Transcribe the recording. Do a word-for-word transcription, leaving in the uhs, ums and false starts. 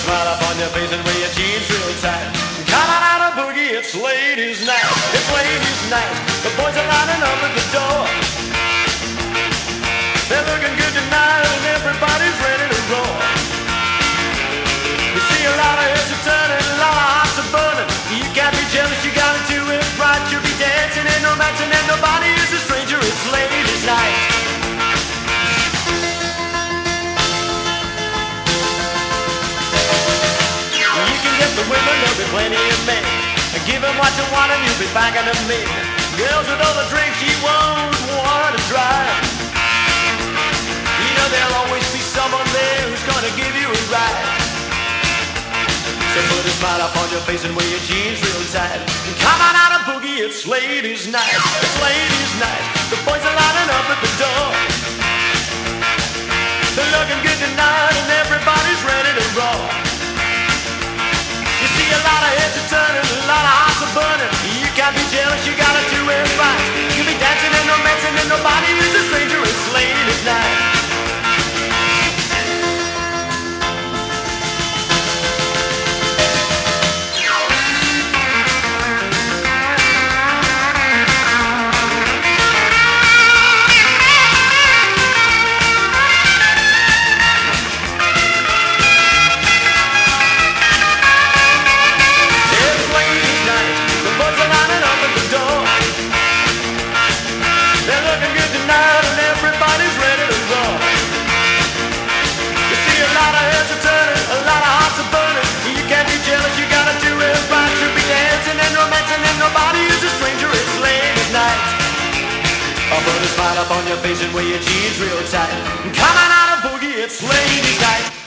smile up on your face and wear your jeans real tight. Come on out of boogie, it's ladies' night. It's ladies' night. The boys are lining up at the door. They're looking good tonight and everybody's ready to roar. You see a lot of heads are turning, a lot of hearts are burning. You can't be jealous, you gotta do it right. You'll be dancing and romancing and nobody is a stranger. It's ladies' night. You can get the women, there'll be plenty of men. Give them what you want and you'll be back in a minute. Girls with all the drinks you won't want to try. You know there'll always be someone there who's gonna give you a ride. So put a smile up on your face and wear your jeans real tight. And come on out and boogie, it's ladies' night. It's ladies' night. The boys are lining up at the door. They're looking good tonight and everybody's ready to roll. You see a lot of heads are turning, a lot of hearts are burning. You can't be jealous, you gotta do it right. You'll be dancing and romancing and nobody is a stranger. It's ladies' night. Put a smile up on your face and wear your jeans real tight. Come on out and boogie, it's ladies' night.